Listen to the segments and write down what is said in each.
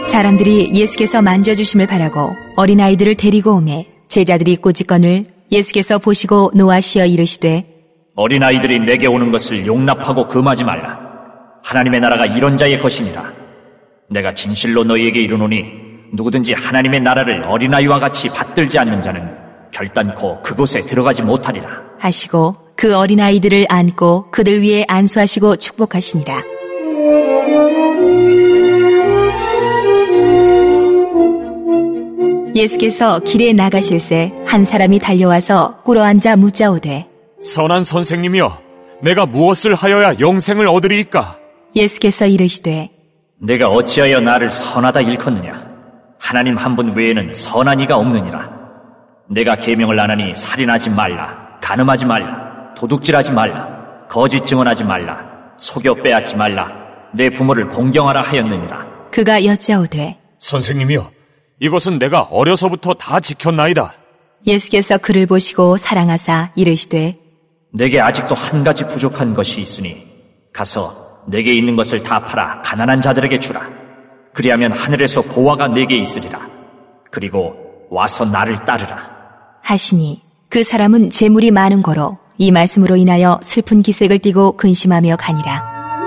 사람들이 예수께서 만져주심을 바라고 어린아이들을 데리고 오매 제자들이 꼬짓건을 예수께서 보시고 노하시어 이르시되 어린아이들이 내게 오는 것을 용납하고 금하지 말라. 하나님의 나라가 이런 자의 것이니라. 내가 진실로 너희에게 이르노니 누구든지 하나님의 나라를 어린아이와 같이 받들지 않는 자는 결단코 그곳에 들어가지 못하리라 하시고 그 어린아이들을 안고 그들 위에 안수하시고 축복하시니라. 예수께서 길에 나가실새 한 사람이 달려와서 꿇어앉아 묻자오되 선한 선생님이여, 내가 무엇을 하여야 영생을 얻으리이까? 예수께서 이르시되 내가 어찌하여 나를 선하다 일컫느냐? 하나님 한 분 외에는 선한 이가 없느니라. 내가 계명을 안 하니 살인하지 말라, 간음하지 말라, 도둑질하지 말라, 거짓 증언하지 말라, 속여 빼앗지 말라, 내 부모를 공경하라 하였느니라. 그가 여짜오되 선생님이여, 이것은 내가 어려서부터 다 지켰나이다. 예수께서 그를 보시고 사랑하사 이르시되 내게 아직도 한 가지 부족한 것이 있으니 가서 내게 있는 것을 다 팔아 가난한 자들에게 주라. 그리하면 하늘에서 보화가 내게 있으리라. 그리고 와서 나를 따르라 하시니 그 사람은 재물이 많은 거로 이 말씀으로 인하여 슬픈 기색을 띠고 근심하며 가니라.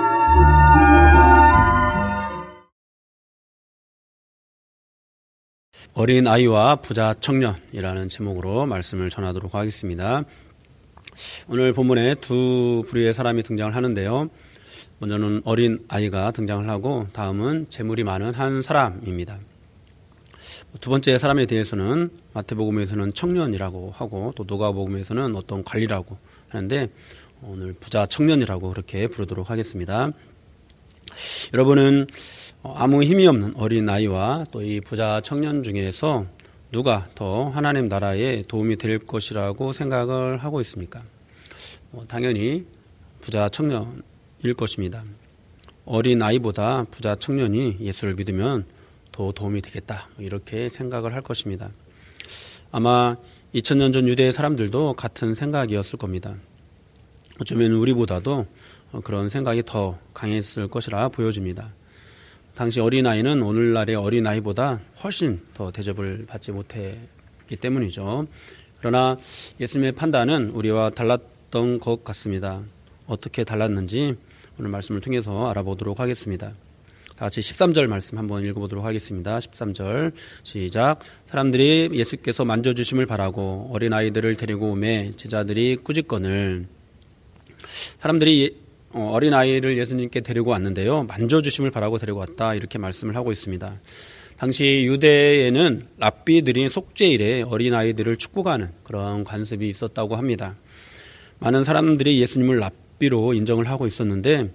어린 아이와 부자 청년이라는 제목으로 말씀을 전하도록 하겠습니다. 오늘 본문에 두 부류의 사람이 등장을 하는데요. 먼저는 어린 아이가 등장을 하고 다음은 재물이 많은 한 사람입니다. 두 번째 사람에 대해서는 마태복음에서는 청년이라고 하고 또 누가복음에서는 어떤 관리라고 하는데 오늘 부자 청년이라고 그렇게 부르도록 하겠습니다. 여러분은 아무 힘이 없는 어린 아이와 또 이 부자 청년 중에서 누가 더 하나님 나라에 도움이 될 것이라고 생각을 하고 있습니까? 당연히 부자 청년일 것입니다. 어린 아이보다 부자 청년이 예수를 믿으면 더 도움이 되겠다 이렇게 생각을 할 것입니다. 아마 2000년 전 유대 사람들도 같은 생각이었을 겁니다. 어쩌면 우리보다도 그런 생각이 더 강했을 것이라 보여집니다. 당시 어린아이는 오늘날의 어린아이보다 훨씬 더 대접을 받지 못했기 때문이죠. 그러나 예수님의 판단은 우리와 달랐던 것 같습니다. 어떻게 달랐는지 오늘 말씀을 통해서 알아보도록 하겠습니다. 다 같이 13절 말씀 한번 읽어보도록 하겠습니다. 13절 시작. 사람들이 예수께서 만져주심을 바라고 어린아이들을 데리고 오매 제자들이 꾸짖거늘. 사람들이 어린아이를 예수님께 데리고 왔는데요. 만져주심을 바라고 데리고 왔다 이렇게 말씀을 하고 있습니다. 당시 유대에는 랍비들이 속죄일에 어린아이들을 축복하는 그런 관습이 있었다고 합니다. 많은 사람들이 예수님을 랍비로 인정을 하고 있었는데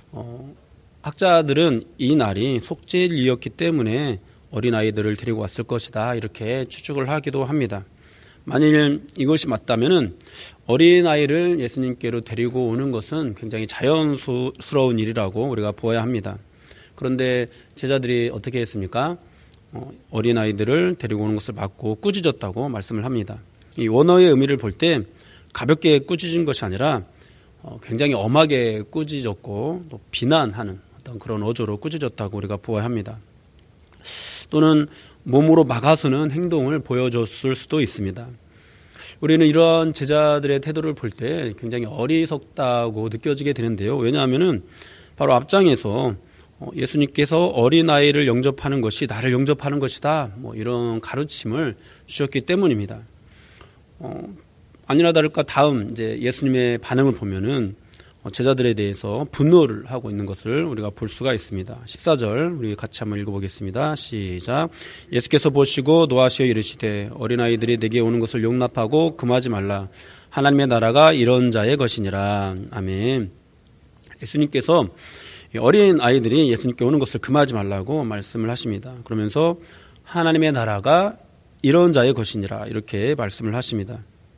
학자들은 이 날이 속죄일이었기 때문에 어린아이들을 데리고 왔을 것이다 이렇게 추측을 하기도 합니다. 만일 이것이 맞다면은 어린아이를 예수님께로 데리고 오는 것은 굉장히 자연스러운 일이라고 우리가 보아야 합니다. 그런데 제자들이 어떻게 했습니까? 어린아이들을 데리고 오는 것을 막고 꾸짖었다고 말씀을 합니다. 이 원어의 의미를 볼 때 가볍게 꾸짖은 것이 아니라 굉장히 엄하게 꾸짖었고 또 비난하는 어떤 그런 어조로 꾸짖었다고 우리가 보아야 합니다. 또는 몸으로 막아서는 행동을 보여줬을 수도 있습니다. 우리는 이런 제자들의 태도를 볼 때 굉장히 어리석다고 느껴지게 되는데요. 왜냐하면은 바로 앞장에서 예수님께서 어린아이를 영접하는 것이 나를 영접하는 것이다. 이런 가르침을 주셨기 때문입니다. 아니나 다를까 다음 이제 예수님의 반응을 보면은 제자들에 대해서 분노를 하고 있는 것을 우리가 볼 수가 있습니다. 14절 우리 같이 한번 읽어보겠습니다. 시작. 예수께서 보시고 노하시어 이르시되 어린아이들이 내게 오는 것을 용납하고 금하지 말라. 하나님의 나라가 이런 자의 것이니라. 아멘. 예수님께서 어린 아이들이 예수님께 오는 것을 금하지 말라고 말씀을 하십니다. 그러면서 하나님의 나라가 이런 자의 것이니라 이렇게 말씀을 하십니다.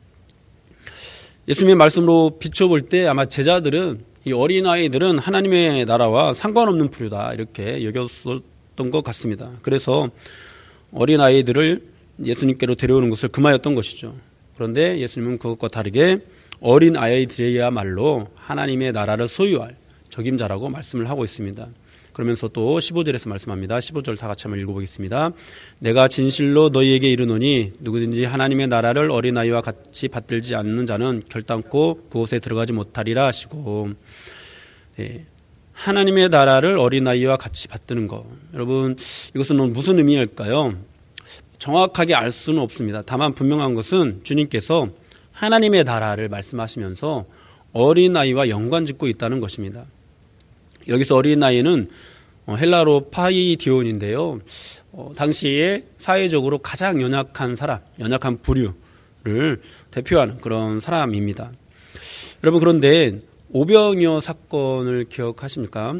예수님의 말씀으로 비춰볼 때 아마 제자들은 이 어린아이들은 하나님의 나라와 상관없는 부류다 이렇게 여겼었던 것 같습니다. 그래서 어린아이들을 예수님께로 데려오는 것을 금하였던 것이죠. 그런데 예수님은 그것과 다르게 어린아이들이야말로 하나님의 나라를 소유할 적임자라고 말씀을 하고 있습니다. 그러면서 또 15절에서 말씀합니다. 15절 다 같이 한번 읽어보겠습니다. 내가 진실로 너희에게 이르노니 누구든지 하나님의 나라를 어린아이와 같이 받들지 않는 자는 결단코 그곳에 들어가지 못하리라 하시고, 네. 하나님의 나라를 어린아이와 같이 받드는 것. 여러분, 이것은 무슨 의미일까요? 정확하게 알 수는 없습니다. 다만 분명한 것은 주님께서 하나님의 나라를 말씀하시면서 어린아이와 연관짓고 있다는 것입니다. 여기서 어린아이는 헬라로 파이디온인데요. 당시에 사회적으로 가장 연약한 사람, 연약한 부류를 대표하는 그런 사람입니다. 여러분, 그런데 오병이어 사건을 기억하십니까?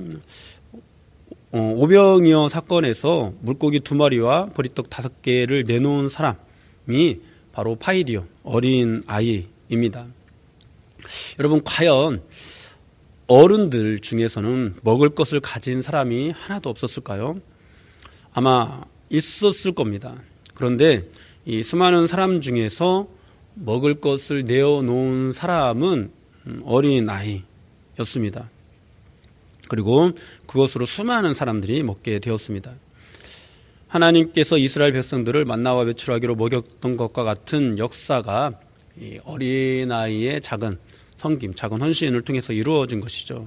오병이어 사건에서 물고기 2마리와 보리떡 5개를 내놓은 사람이 바로 파이디온, 어린 아이입니다. 여러분, 과연 어른들 중에서는 먹을 것을 가진 사람이 하나도 없었을까요? 아마 있었을 겁니다. 그런데 이 수많은 사람 중에서 먹을 것을 내어놓은 사람은 어린 아이였습니다. 그리고 그것으로 수많은 사람들이 먹게 되었습니다. 하나님께서 이스라엘 백성들을 만나와 외출하기로 먹였던 것과 같은 역사가 이 어린아이의 작은 섬김, 작은 헌신을 통해서 이루어진 것이죠.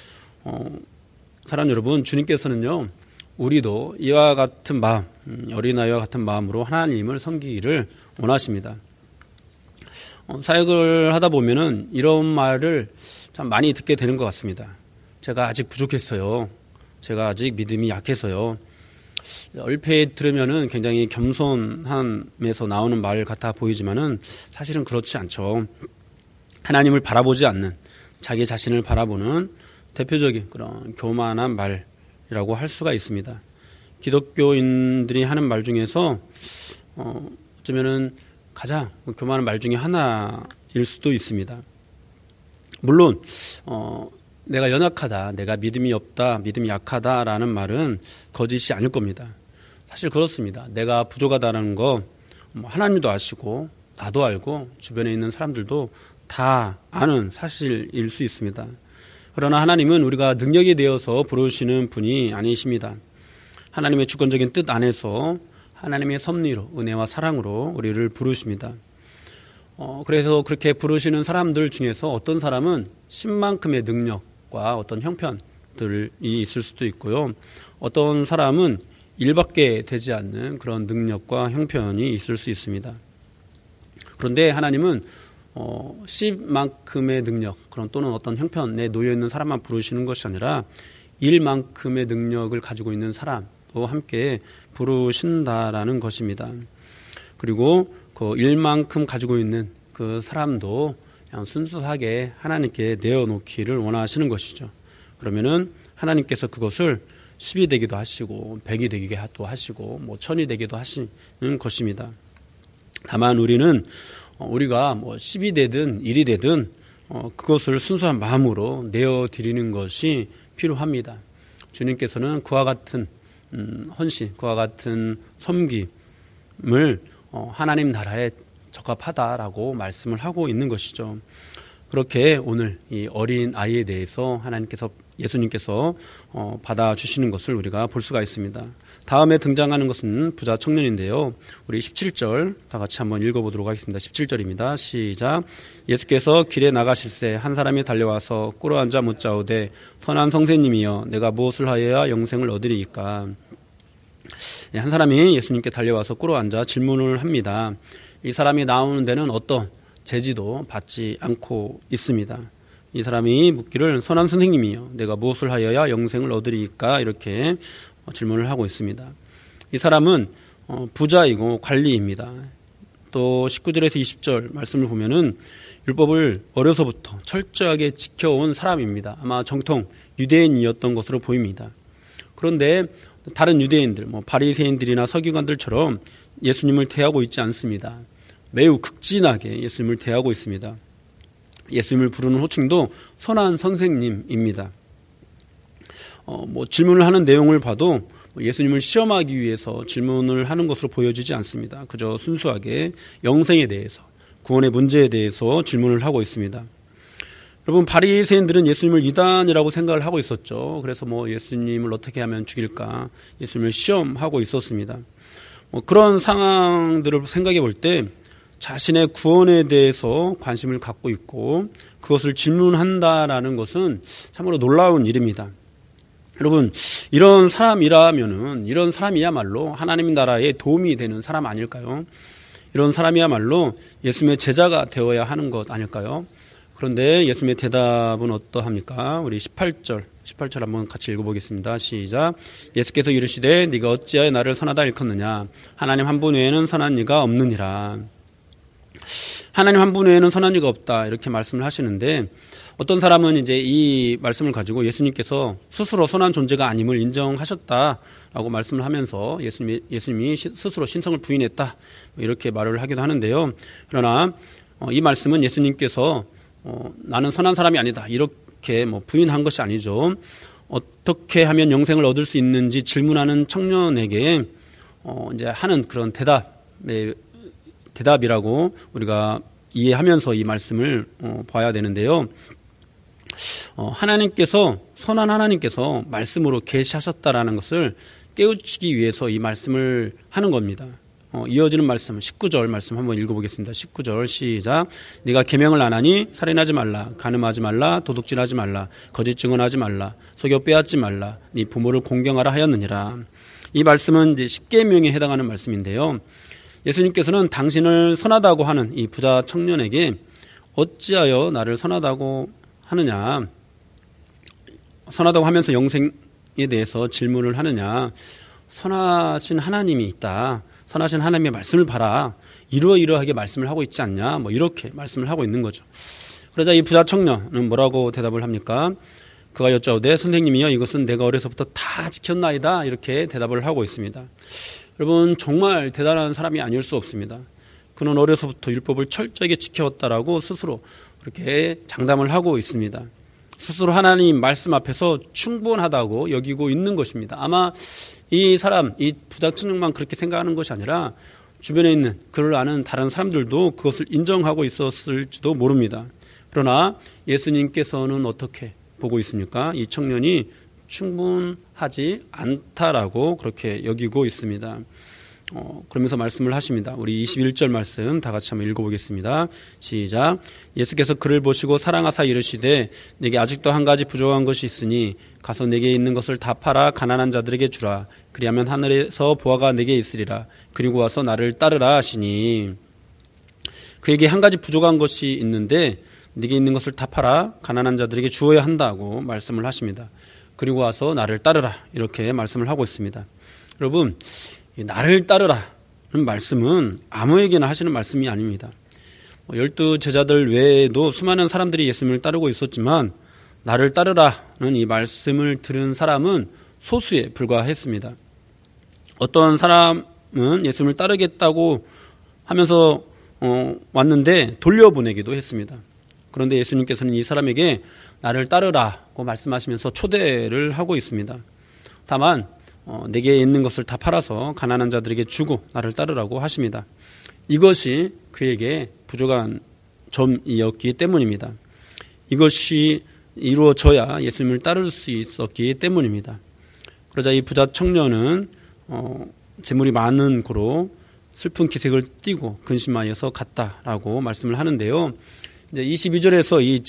사랑 여러분, 주님께서는요, 우리도 이와 같은 마음, 어린아이와 같은 마음으로 하나님을 섬기기를 원하십니다. 사역을 하다 보면은 이런 말을 참 많이 듣게 되는 것 같습니다. 제가 아직 부족했어요. 제가 아직 믿음이 약해서요. 얼핏 들으면은 굉장히 겸손함에서 나오는 말 같아 보이지만은 사실은 그렇지 않죠. 하나님을 바라보지 않는, 자기 자신을 바라보는 대표적인 그런 교만한 말이라고 할 수가 있습니다. 기독교인들이 하는 말 중에서 어쩌면은 가장 교만한 말 중에 하나일 수도 있습니다. 물론 내가 연약하다, 내가 믿음이 없다, 믿음이 약하다라는 말은 거짓이 아닐 겁니다. 사실 그렇습니다. 내가 부족하다는 거 하나님도 아시고 나도 알고 주변에 있는 사람들도 다 아는 사실일 수 있습니다. 그러나 하나님은 우리가 능력이 되어서 부르시는 분이 아니십니다. 하나님의 주권적인 뜻 안에서 하나님의 섭리로, 은혜와 사랑으로 우리를 부르십니다. 그래서 그렇게 부르시는 사람들 중에서 어떤 사람은 신만큼의 능력과 어떤 형편들이 있을 수도 있고요. 어떤 사람은 일밖에 되지 않는 그런 능력과 형편이 있을 수 있습니다. 그런데 하나님은 10만큼의 능력, 그런 또는 어떤 형편에 놓여있는 사람만 부르시는 것이 아니라 1만큼의 능력을 가지고 있는 사람도 함께 부르신다라는 것입니다. 그리고 그 1만큼 가지고 있는 그 사람도 그냥 순수하게 하나님께 내어놓기를 원하시는 것이죠. 그러면은 하나님께서 그것을 10이 되기도 하시고 100이 되기도 하시고 1000이 되기도 하시는 것입니다. 다만 우리는 우리가 10이 되든 1이 되든 그것을 순수한 마음으로 내어드리는 것이 필요합니다. 주님께서는 그와 같은 헌신, 그와 같은 섬김을 하나님 나라에 적합하다라고 말씀을 하고 있는 것이죠. 그렇게 오늘 이 어린 아이에 대해서 예수님께서 받아주시는 것을 우리가 볼 수가 있습니다. 다음에 등장하는 것은 부자 청년인데요. 우리 17절 다 같이 한번 읽어보도록 하겠습니다. 17절입니다. 시작. 예수께서 길에 나가실새 한 사람이 달려와서 꿇어앉아 묻자오되 선한 선생님이여 내가 무엇을 하여야 영생을 얻으리이까. 한 사람이 예수님께 달려와서 꿇어앉아 질문을 합니다. 이 사람이 나오는 데는 어떤 제지도 받지 않고 있습니다. 이 사람이 묻기를 선한 선생님이여 내가 무엇을 하여야 영생을 얻으리이까 이렇게 질문을 하고 있습니다. 이 사람은 부자이고 관리입니다. 또 19절에서 20절 말씀을 보면은 율법을 어려서부터 철저하게 지켜온 사람입니다. 아마 정통 유대인이었던 것으로 보입니다. 그런데 다른 유대인들, 바리새인들이나 서기관들처럼 예수님을 대하고 있지 않습니다. 매우 극진하게 예수님을 대하고 있습니다. 예수님을 부르는 호칭도 선한 선생님입니다. 질문을 하는 내용을 봐도 예수님을 시험하기 위해서 질문을 하는 것으로 보여지지 않습니다. 그저 순수하게 영생에 대해서, 구원의 문제에 대해서 질문을 하고 있습니다. 여러분, 바리새인들은 예수님을 이단이라고 생각을 하고 있었죠. 그래서 예수님을 어떻게 하면 죽일까, 예수님을 시험하고 있었습니다. 그런 상황들을 생각해 볼 때 자신의 구원에 대해서 관심을 갖고 있고 그것을 질문한다라는 것은 참으로 놀라운 일입니다. 여러분, 이런 사람이라면은, 이런 사람이야말로 하나님 나라에 도움이 되는 사람 아닐까요? 이런 사람이야말로 예수님의 제자가 되어야 하는 것 아닐까요? 그런데 예수님의 대답은 어떠합니까? 우리 18절 한번 같이 읽어보겠습니다. 시작. 예수께서 이르시되 네가 어찌하여 나를 선하다 일컫느냐? 하나님 한 분 외에는 선한 이가 없느니라. 하나님 한 분 외에는 선한 이가 없다, 이렇게 말씀을 하시는데, 어떤 사람은 이제 이 말씀을 가지고 예수님께서 스스로 선한 존재가 아님을 인정하셨다라고 말씀을 하면서 예수님이 스스로 신성을 부인했다, 이렇게 말을 하기도 하는데요. 그러나 이 말씀은 예수님께서 나는 선한 사람이 아니다, 이렇게 부인한 것이 아니죠. 어떻게 하면 영생을 얻을 수 있는지 질문하는 청년에게 이제 하는 그런 대답이라고 우리가 이해하면서 이 말씀을 봐야 되는데요. 선한 하나님께서 말씀으로 계시하셨다라는 것을 깨우치기 위해서 이 말씀을 하는 겁니다. 이어지는 말씀, 19절 말씀 한번 읽어보겠습니다. 19절 시작. 네가 계명을 안 하니 살인하지 말라, 간음하지 말라, 도둑질하지 말라, 거짓 증언하지 말라, 속여 빼앗지 말라, 네 부모를 공경하라 하였느니라. 이 말씀은 이제 10계명에 해당하는 말씀인데요. 예수님께서는 당신을 선하다고 하는 이 부자 청년에게 어찌하여 나를 선하다고 하느냐, 선하다고 하면서 영생에 대해서 질문을 하느냐, 선하신 하나님이 있다, 선하신 하나님의 말씀을 봐라, 이러이러하게 말씀을 하고 있지 않냐, 이렇게 말씀을 하고 있는 거죠. 그러자 이 부자 청년은 뭐라고 대답을 합니까? 그가 여짜오되 선생님이여 이것은 내가 어려서부터 다 지켰나이다, 이렇게 대답을 하고 있습니다. 여러분, 정말 대단한 사람이 아닐 수 없습니다. 그는 어려서부터 율법을 철저하게 지켜왔다라고 스스로 그렇게 장담을 하고 있습니다. 스스로 하나님 말씀 앞에서 충분하다고 여기고 있는 것입니다. 아마 이 부자 청년만 그렇게 생각하는 것이 아니라 주변에 있는 그를 아는 다른 사람들도 그것을 인정하고 있었을지도 모릅니다. 그러나 예수님께서는 어떻게 보고 있습니까? 이 청년이 충분하지 않다라고 그렇게 여기고 있습니다. 그러면서 말씀을 하십니다. 우리 21절 말씀 다 같이 한번 읽어보겠습니다. 시작. 예수께서 그를 보시고 사랑하사 이르시되 내게 아직도 한 가지 부족한 것이 있으니 가서 내게 있는 것을 다 팔아 가난한 자들에게 주라. 그리하면 하늘에서 보화가 내게 있으리라. 그리고 와서 나를 따르라 하시니, 그에게 한 가지 부족한 것이 있는데 네게 있는 것을 다 팔아 가난한 자들에게 주어야 한다고 말씀을 하십니다. 그리고 와서 나를 따르라, 이렇게 말씀을 하고 있습니다. 여러분, 나를 따르라는 말씀은 아무에게나 하시는 말씀이 아닙니다. 12 제자들 외에도 수많은 사람들이 예수님을 따르고 있었지만 나를 따르라는 이 말씀을 들은 사람은 소수에 불과했습니다. 어떤 사람은 예수님을 따르겠다고 하면서 왔는데 돌려보내기도 했습니다. 그런데 예수님께서는 이 사람에게 나를 따르라고 말씀하시면서 초대를 하고 있습니다. 다만 내게 있는 것을 다 팔아서 가난한 자들에게 주고 나를 따르라고 하십니다. 이것이 그에게 부족한 점이었기 때문입니다. 이것이 이루어져야 예수님을 따를 수 있었기 때문입니다. 그러자 이 부자 청년은 재물이 많은 고로 슬픈 기색을 띠고 근심하여서 갔다라고 말씀을 하는데요. 이제 22절에서 이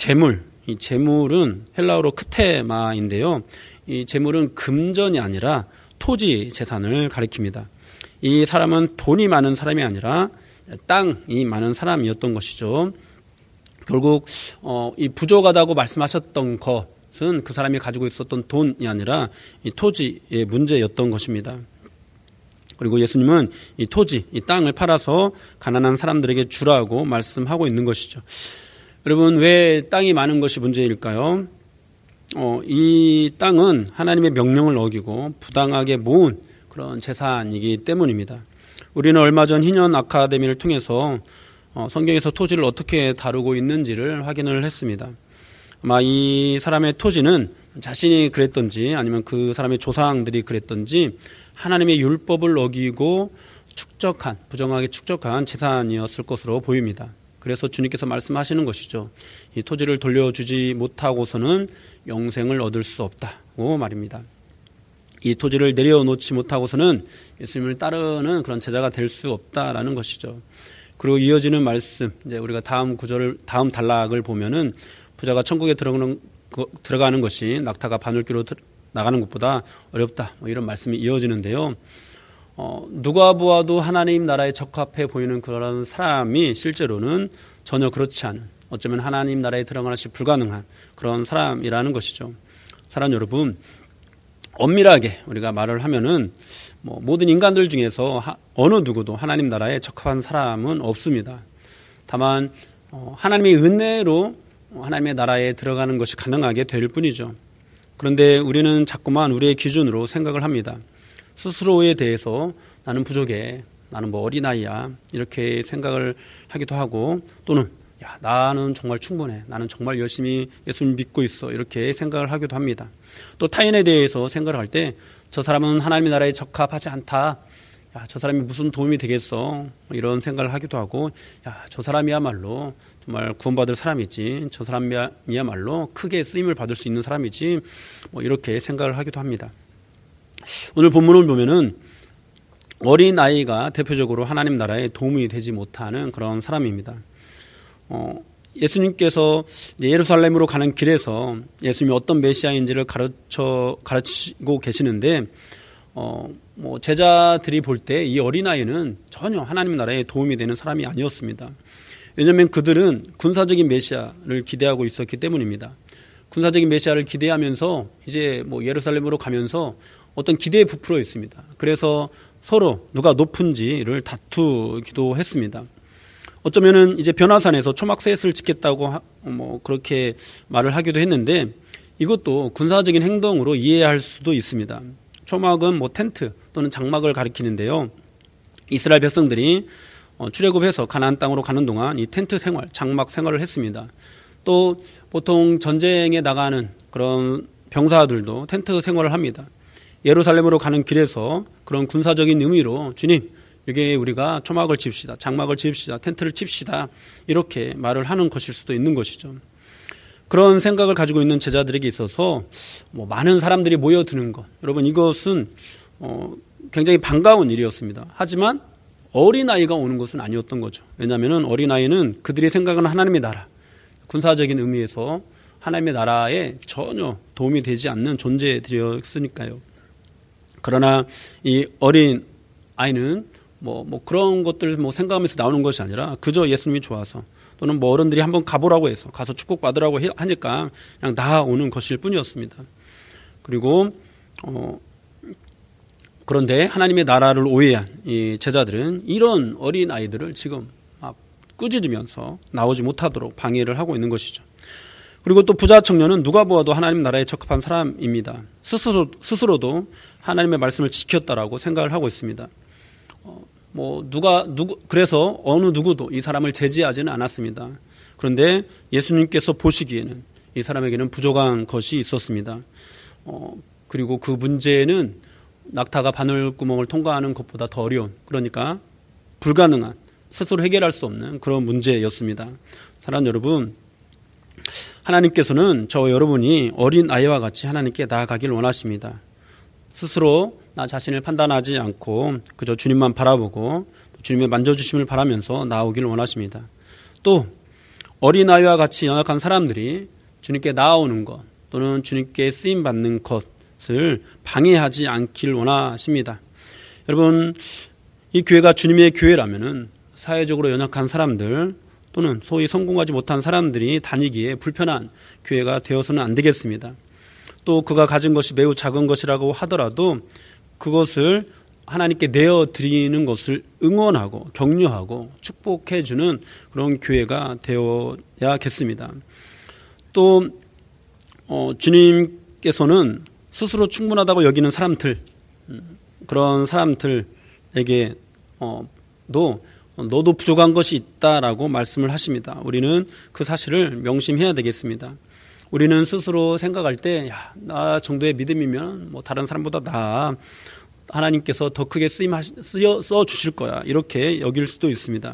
재물은 헬라어로 크테마인데요. 이 재물은 금전이 아니라 토지 재산을 가리킵니다. 이 사람은 돈이 많은 사람이 아니라 땅이 많은 사람이었던 것이죠. 결국 이 부족하다고 말씀하셨던 것은 그 사람이 가지고 있었던 돈이 아니라 이 토지의 문제였던 것입니다. 그리고 예수님은 이 토지, 이 땅을 팔아서 가난한 사람들에게 주라고 말씀하고 있는 것이죠. 여러분, 왜 땅이 많은 것이 문제일까요? 이 땅은 하나님의 명령을 어기고 부당하게 모은 그런 재산이기 때문입니다. 우리는 얼마 전 희년 아카데미를 통해서 성경에서 토지를 어떻게 다루고 있는지를 확인을 했습니다. 아마 이 사람의 토지는 자신이 그랬던지 아니면 그 사람의 조상들이 그랬던지 하나님의 율법을 어기고 부정하게 축적한 재산이었을 것으로 보입니다. 그래서 주님께서 말씀하시는 것이죠. 이 토지를 돌려주지 못하고서는 영생을 얻을 수 없다고 말입니다. 이 토지를 내려놓지 못하고서는 예수님을 따르는 그런 제자가 될 수 없다라는 것이죠. 그리고 이어지는 말씀, 이제 우리가 다음 단락을 보면은 부자가 천국에 들어가는 것이 낙타가 바늘귀로 나가는 것보다 어렵다. 이런 말씀이 이어지는데요. 누가 보아도 하나님 나라에 적합해 보이는 그런 사람이 실제로는 전혀 그렇지 않은, 어쩌면 하나님 나라에 들어가는 것이 불가능한 그런 사람이라는 것이죠. 사랑 여러분, 엄밀하게 우리가 말을 하면은 모든 인간들 중에서 어느 누구도 하나님 나라에 적합한 사람은 없습니다. 다만 하나님의 은혜로 하나님의 나라에 들어가는 것이 가능하게 될 뿐이죠. 그런데 우리는 자꾸만 우리의 기준으로 생각을 합니다. 스스로에 대해서 나는 부족해, 나는 어린아이야, 이렇게 생각을 하기도 하고, 또는 야, 나는 정말 충분해, 나는 정말 열심히 예수님 믿고 있어, 이렇게 생각을 하기도 합니다. 또 타인에 대해서 생각을 할 때 저 사람은 하나님의 나라에 적합하지 않다, 야, 저 사람이 무슨 도움이 되겠어, 이런 생각을 하기도 하고, 야, 저 사람이야말로 정말 구원받을 사람이지, 저 사람이야말로 크게 쓰임을 받을 수 있는 사람이지, 이렇게 생각을 하기도 합니다. 오늘 본문을 보면은 어린 아이가 대표적으로 하나님 나라에 도움이 되지 못하는 그런 사람입니다. 예수님께서 예루살렘으로 가는 길에서 예수님이 어떤 메시아인지를 가르치고 계시는데, 제자들이 볼 때 이 어린 아이는 전혀 하나님 나라에 도움이 되는 사람이 아니었습니다. 왜냐하면 그들은 군사적인 메시아를 기대하고 있었기 때문입니다. 군사적인 메시아를 기대하면서 이제 예루살렘으로 가면서 어떤 기대에 부풀어 있습니다. 그래서 서로 누가 높은지를 다투기도 했습니다. 어쩌면은 이제 변화산에서 초막셋을 지켰다고 그렇게 말을 하기도 했는데, 이것도 군사적인 행동으로 이해할 수도 있습니다. 초막은 텐트 또는 장막을 가리키는데요. 이스라엘 백성들이 출애굽해서 가나안 땅으로 가는 동안 이 텐트 생활, 장막 생활을 했습니다. 또 보통 전쟁에 나가는 그런 병사들도 텐트 생활을 합니다. 예루살렘으로 가는 길에서 그런 군사적인 의미로 주님, 여기에 우리가 초막을 칩시다, 장막을 칩시다, 텐트를 칩시다, 이렇게 말을 하는 것일 수도 있는 것이죠. 그런 생각을 가지고 있는 제자들에게 있어서 많은 사람들이 모여드는 것, 여러분, 이것은 굉장히 반가운 일이었습니다. 하지만 어린아이가 오는 것은 아니었던 거죠. 왜냐하면 어린아이는 그들이 생각하는 하나님의 나라, 군사적인 의미에서 하나님의 나라에 전혀 도움이 되지 않는 존재들이었으니까요. 그러나 이 어린 아이는 그런 것들 생각하면서 나오는 것이 아니라 그저 예수님이 좋아서, 또는 어른들이 한번 가보라고 해서 가서 축복받으라고 하니까 그냥 나아오는 것일 뿐이었습니다. 그리고 그런데 하나님의 나라를 오해한 이 제자들은 이런 어린 아이들을 지금 막 꾸짖으면서 나오지 못하도록 방해를 하고 있는 것이죠. 그리고 또 부자 청년은 누가 보아도 하나님 나라에 적합한 사람입니다. 스스로도 하나님의 말씀을 지켰다라고 생각을 하고 있습니다. 그래서 어느 누구도 이 사람을 제지하지는 않았습니다. 그런데 예수님께서 보시기에는 이 사람에게는 부족한 것이 있었습니다. 그리고 그 문제는 낙타가 바늘구멍을 통과하는 것보다 더 어려운, 그러니까 불가능한, 스스로 해결할 수 없는 그런 문제였습니다. 사랑하는 여러분, 하나님께서는 저와 여러분이 어린 아이와 같이 하나님께 나아가기를 원하십니다. 스스로 나 자신을 판단하지 않고 그저 주님만 바라보고 주님의 만져주심을 바라면서 나아오기를 원하십니다. 또 어린아이와 같이 연약한 사람들이 주님께 나아오는 것, 또는 주님께 쓰임받는 것을 방해하지 않기를 원하십니다. 여러분, 이 교회가 주님의 교회라면은 사회적으로 연약한 사람들, 또는 소위 성공하지 못한 사람들이 다니기에 불편한 교회가 되어서는 안 되겠습니다. 또 그가 가진 것이 매우 작은 것이라고 하더라도 그것을 하나님께 내어드리는 것을 응원하고 격려하고 축복해주는 그런 교회가 되어야겠습니다. 또 주님께서는 스스로 충분하다고 여기는 사람들, 그런 사람들에게 너도 부족한 것이 있다라고 말씀을 하십니다. 우리는 그 사실을 명심해야 되겠습니다. 우리는 스스로 생각할 때, 나 정도의 믿음이면 다른 사람보다 나아, 하나님께서 더 크게 써 주실 거야, 이렇게 여길 수도 있습니다.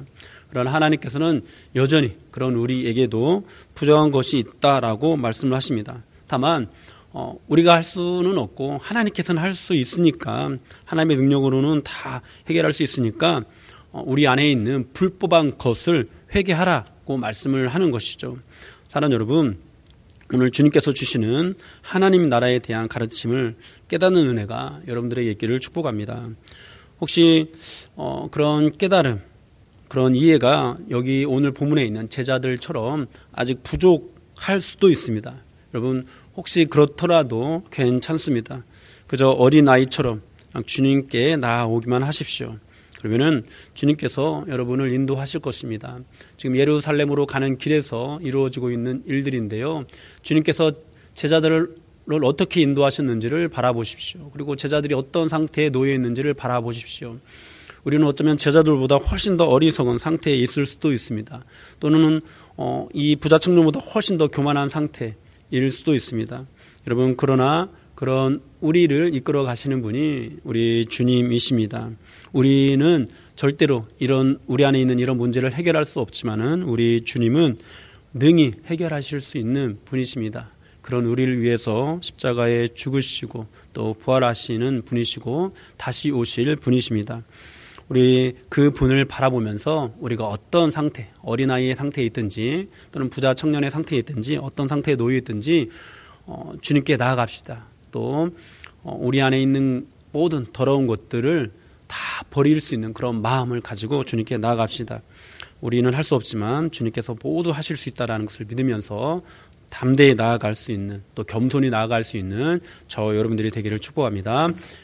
그러나 하나님께서는 여전히 그런 우리에게도 부족한 것이 있다라고 말씀을 하십니다. 다만 우리가 할 수는 없고 하나님께서는 할 수 있으니까, 하나님의 능력으로는 다 해결할 수 있으니까 우리 안에 있는 불법한 것을 회개하라고 말씀을 하는 것이죠. 사랑하는 여러분, 오늘 주님께서 주시는 하나님 나라에 대한 가르침을 깨닫는 은혜가 여러분들에게 있기를 축복합니다. 혹시 그런 깨달음, 그런 이해가 여기 오늘 본문에 있는 제자들처럼 아직 부족할 수도 있습니다. 여러분, 혹시 그렇더라도 괜찮습니다. 그저 어린아이처럼 주님께 나아오기만 하십시오. 그러면은 주님께서 여러분을 인도하실 것입니다. 지금 예루살렘으로 가는 길에서 이루어지고 있는 일들인데요. 주님께서 제자들을 어떻게 인도하셨는지를 바라보십시오. 그리고 제자들이 어떤 상태에 놓여 있는지를 바라보십시오. 우리는 어쩌면 제자들보다 훨씬 더 어리석은 상태에 있을 수도 있습니다. 또는 이 부자 청년보다 훨씬 더 교만한 상태일 수도 있습니다. 여러분, 그러나 그런 우리를 이끌어 가시는 분이 우리 주님이십니다. 우리는 절대로 우리 안에 있는 이런 문제를 해결할 수 없지만은 우리 주님은 능히 해결하실 수 있는 분이십니다. 그런 우리를 위해서 십자가에 죽으시고 또 부활하시는 분이시고 다시 오실 분이십니다. 우리 그 분을 바라보면서 우리가 어떤 상태, 어린아이의 상태에 있든지 또는 부자 청년의 상태에 있든지 어떤 상태에 놓여 있든지 주님께 나아갑시다. 또 우리 안에 있는 모든 더러운 것들을 다 버릴 수 있는 그런 마음을 가지고 주님께 나아갑시다. 우리는 할 수 없지만 주님께서 모두 하실 수 있다는 것을 믿으면서 담대히 나아갈 수 있는, 또 겸손히 나아갈 수 있는 저 여러분들이 되기를 축복합니다.